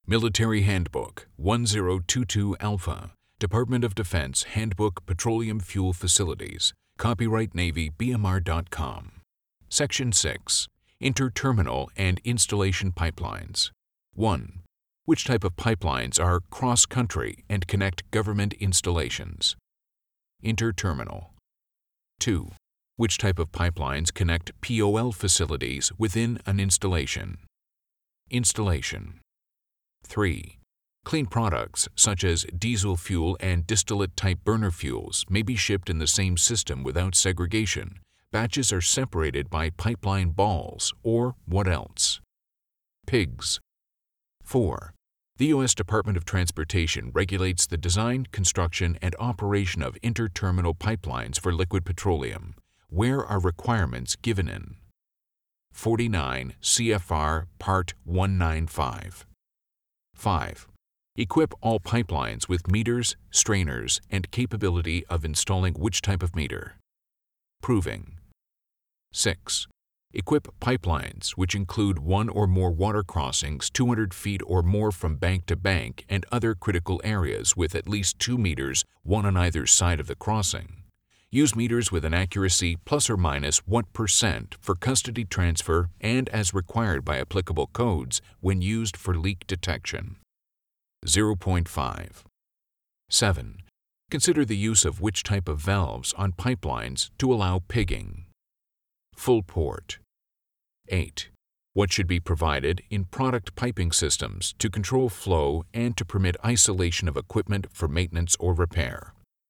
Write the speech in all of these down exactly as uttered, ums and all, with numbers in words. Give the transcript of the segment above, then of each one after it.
Military Handbook one zero two two Alpha, Department of Defense Handbook Petroleum Fuel Facilities, copyright Navy B M R dot com. Section six. Interterminal and Installation Pipelines. one. Which type of pipelines are cross-country and connect government installations? Interterminal. two. Which type of pipelines connect P O L facilities within an installation? Installation. three. Clean products such as diesel fuel and distillate-type burner fuels may be shipped in the same system without segregation. Batches are separated by pipeline balls, or what else? Pigs. four. The U S Department of Transportation regulates the design, construction, and operation of interterminal pipelines for liquid petroleum. Where are requirements given in? forty-nine C F R Part one ninety-five. five. Equip all pipelines with meters, strainers, and capability of installing which type of meter? Proving. six. Equip pipelines which include one or more water crossings two hundred feet or more from bank to bank and other critical areas with at least two meters, one on either side of the crossing. Use meters with an accuracy plus or minus what percent for custody transfer and as required by applicable codes when used for leak detection. zero point five. seven. Consider the use of which type of valves on pipelines to allow pigging. Full port. eight. What should be provided in product piping systems to control flow and to permit isolation of equipment for maintenance or repair?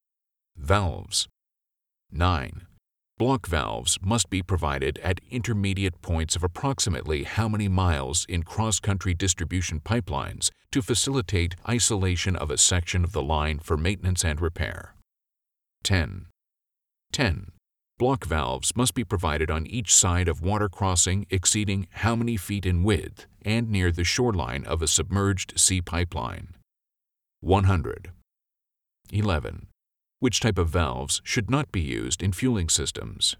Valves. nine. Block valves must be provided at intermediate points of approximately how many miles in cross-country distribution pipelines to facilitate isolation of a section of the line for maintenance and repair? ten. ten. Block valves must be provided on each side of water crossing exceeding how many feet in width and near the shoreline of a submerged sea pipeline? one hundred. eleven. Which type of valves should not be used in fueling systems?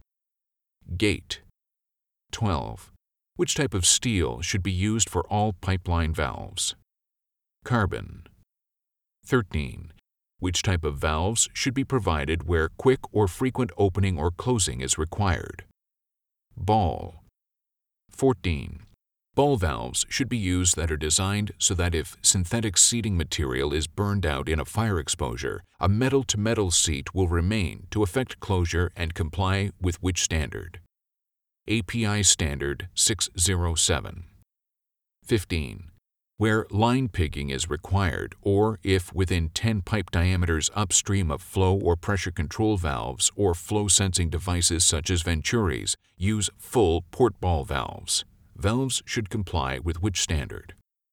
Gate. twelve. Which type of steel should be used for all pipeline valves? Carbon. thirteen. Which type of valves should be provided where quick or frequent opening or closing is required? Ball. fourteen. Ball valves should be used that are designed so that if synthetic seating material is burned out in a fire exposure, a metal-to-metal seat will remain to effect closure and comply with which standard? A P I Standard six oh seven. fifteen. Where line pigging is required, or if within ten pipe diameters upstream of flow or pressure control valves or flow sensing devices such as Venturis, use full port ball valves. Valves should comply with which standard?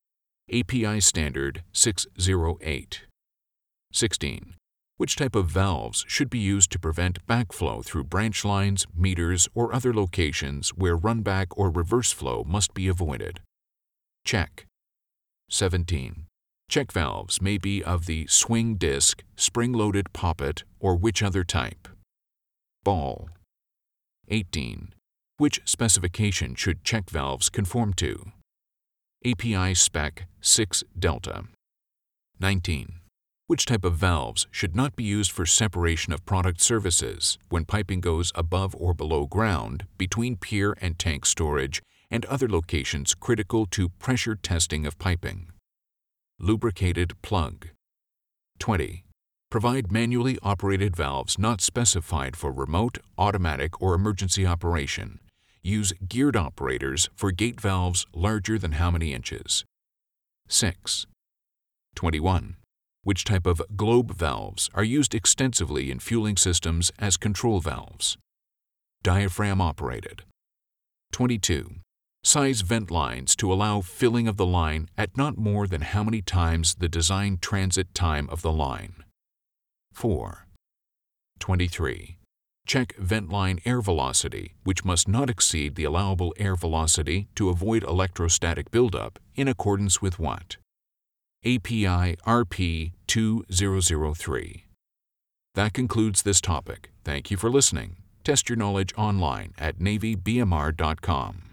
A P I Standard six oh eight. sixteen. Which type of valves should be used to prevent backflow through branch lines, meters, or other locations where runback or reverse flow must be avoided? Check. seventeen. Check valves may be of the swing disc, spring-loaded poppet, or which other type? Ball. eighteen. Which specification should check valves conform to? A P I Spec six Delta. nineteen. Which type of valves should not be used for separation of product services when piping goes above or below ground, between pier and tank storage, and other locations critical to pressure testing of piping? Lubricated plug. twenty. Provide manually operated valves not specified for remote, automatic, or emergency operation. Use geared operators for gate valves larger than how many inches? six. twenty-one. Which type of globe valves are used extensively in fueling systems as control valves? Diaphragm operated. twenty-two. Size vent lines to allow filling of the line at not more than how many times the design transit time of the line? four. twenty-three. Check vent line air velocity, which must not exceed the allowable air velocity to avoid electrostatic buildup in accordance with what? A P I R P two thousand three. That concludes this topic. Thank you for listening. Test your knowledge online at Navy B M R dot com.